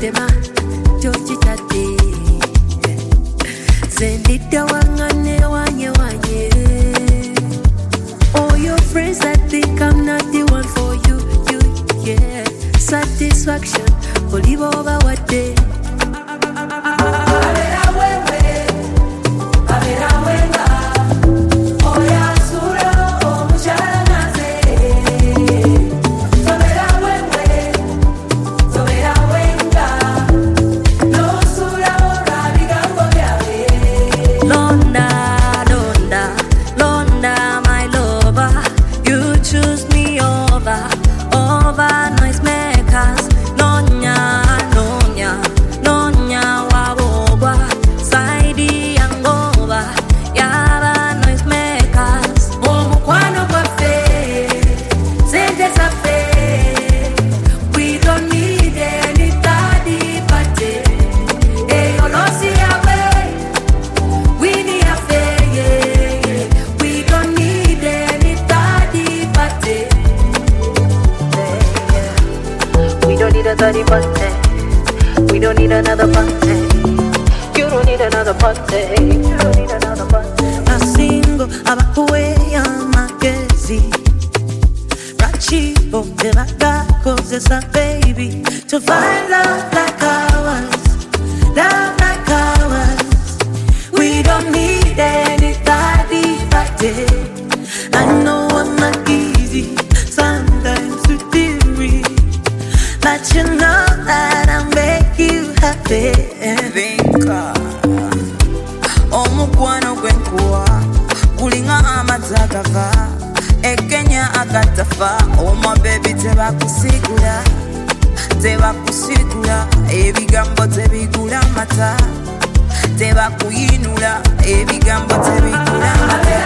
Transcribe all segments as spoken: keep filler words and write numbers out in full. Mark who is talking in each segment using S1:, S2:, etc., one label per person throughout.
S1: tema chochi chate Zendita wangane wanye wanye all your friends that think I'm not the one for you, you, yeah satisfaction, believe over what they we don't need another party. You don't need another party. You don't need another party. A single abakuwe ya magezi. Rachipo de bagakos is a baby to find love like ours, love like ours. We don't need anybody but it. I know I'm not easy, sometimes to theory, but you know that I'll make you happy.
S2: Vinka omukwano gwenkuwa kulinga amazagava ekenya agatafa oma baby tebakusigula tebakusigula ebigambo tebigula mata tebakuyinula ebigambo tebigula mata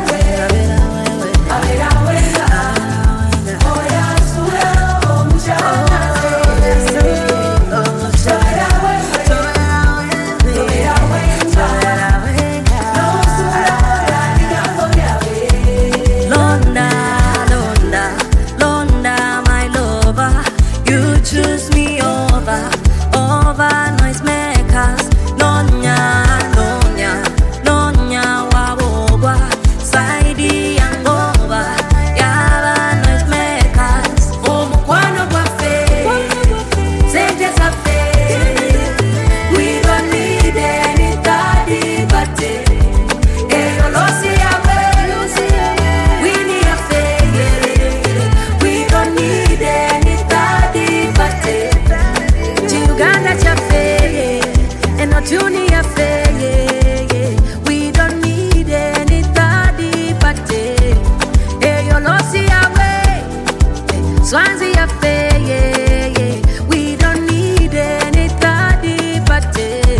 S1: Junior fair, yeah, yeah. We don't need anybody but it. Hey, you lost your way. Swansea fair, yeah, yeah. We don't need anybody but it.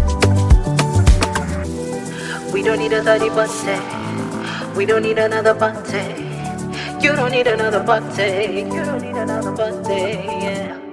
S1: We don't need another party. We don't need another party. You don't need another party. You don't need another party, yeah.